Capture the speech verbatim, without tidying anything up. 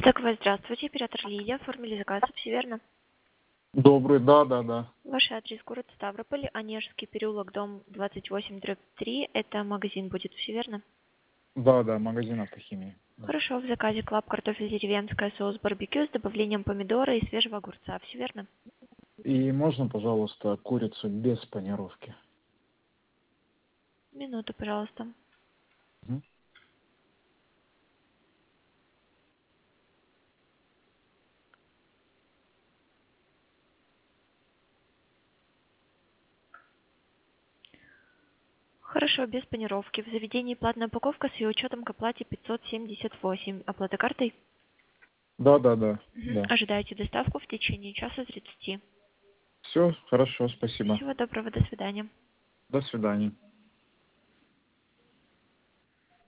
ТКВ, здравствуйте, оператор Лилия, оформили заказ, все верно? Добрый, да, да, да. Ваш адрес город Ставрополь, Онежский переулок, дом двадцать восемь, дробь три, это магазин будет, все верно? Да, да, магазин автохимии. Да. Хорошо, в заказе клаб картофель деревенская, соус барбекю с добавлением помидора и свежего огурца, все верно? И можно, пожалуйста, курицу без панировки? Минуту, пожалуйста. Мгм. Хорошо, без панировки. В заведении платная упаковка с ее учетом к оплате пятьсот семьдесят восемь. Оплата картой? Да, да, да, Мгм. да. Ожидаете доставку в течение часа тридцати. Все, хорошо, спасибо. Всего доброго, до свидания. До свидания.